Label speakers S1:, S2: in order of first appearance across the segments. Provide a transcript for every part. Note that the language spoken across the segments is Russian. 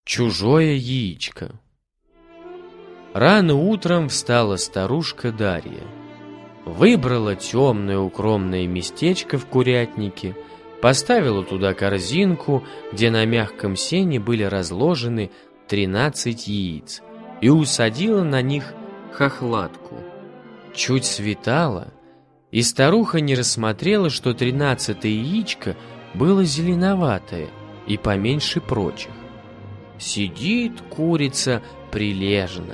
S1: Чужое яичко. Рано утром встала старушка Дарья. Выбрала темное укромное местечко в курятнике, поставила туда корзинку, где на мягком сене были разложены 13 яиц, и усадила на них хохлатку. Чуть светало, и старуха не рассмотрела, что 13-е яичко было зеленоватое и поменьше прочих. Сидит курица прилежно,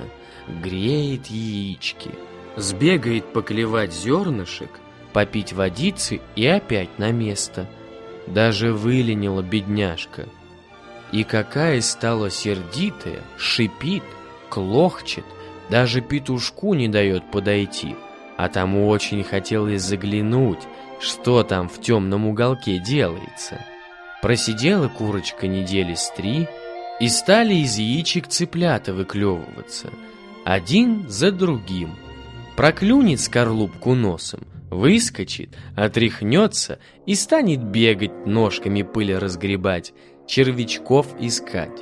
S1: греет яички, сбегает поклевать зернышек, попить водицы и опять на место. Даже выленила бедняжка. И какая стала сердитая, шипит, клохчет, даже петушку не дает подойти, а тому очень хотелось заглянуть, что там в темном уголке делается. Просидела курочка недели с 3, и стали из яичек цыплята выклевываться, один за другим. Проклюнет скорлупку носом, выскочит, отряхнется и станет бегать, ножками пыль разгребать, червячков искать.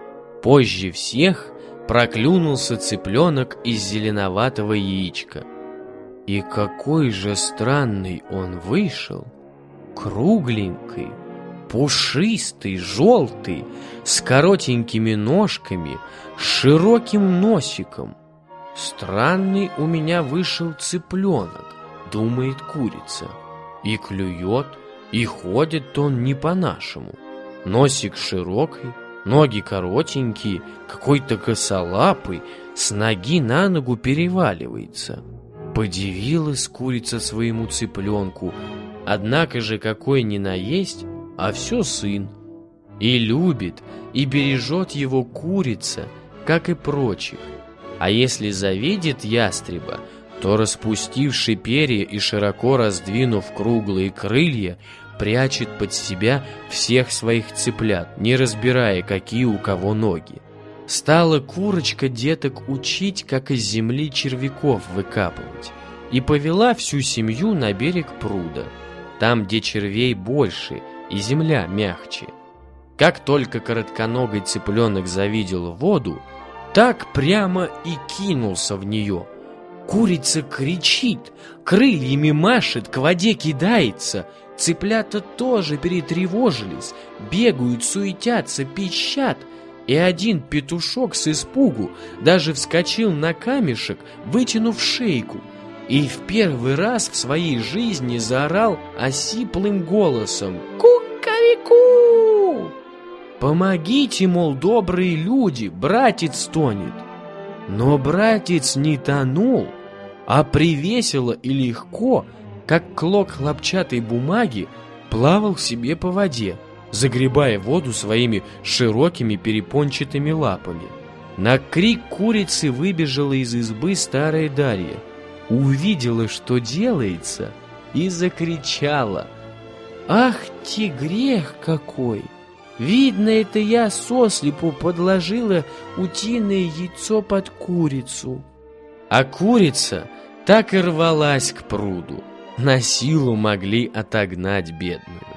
S1: Позже всех проклюнулся цыпленок из зеленоватого яичка. И какой же странный он вышел, кругленький, пушистый, желтый, с коротенькими ножками, с широким носиком. Странный у меня вышел цыпленок, думает курица. И клюет, и ходит он не по-нашему. Носик широкий, ноги коротенькие, какой-то косолапый, с ноги на ногу переваливается. Подивилась курица своему цыпленку, однако же какой ни наесть, а все сын. И любит, и бережет его курица, как и прочих. А если завидит ястреба, то, распустивши перья и широко раздвинув круглые крылья, прячет под себя всех своих цыплят, не разбирая, какие у кого ноги. Стала курочка деток учить, как из земли червяков выкапывать, и повела всю семью на берег пруда, там, где червей больше и земля мягче. Как только коротконогий цыпленок завидел воду, так прямо и кинулся в нее. Курица кричит, крыльями машет, к воде кидается. Цыплята тоже перетревожились, бегают, суетятся, пищат. И один петушок с испугу даже вскочил на камешек, вытянув шейку, и в первый раз в своей жизни заорал осиплым голосом: «Ку-ка-ри-ку! Помогите, мол, добрые люди, братец тонет!» Но братец не тонул, а привесело и легко, как клок хлопчатой бумаги, плавал себе по воде, загребая воду своими широкими перепончатыми лапами. На крик курицы выбежала из избы старая Дарья, увидела, что делается, и закричала: «Ах ты, грех какой! Видно, это я сослепу подложила утиное яйцо под курицу». А курица так и рвалась к пруду, на силу могли отогнать бедную.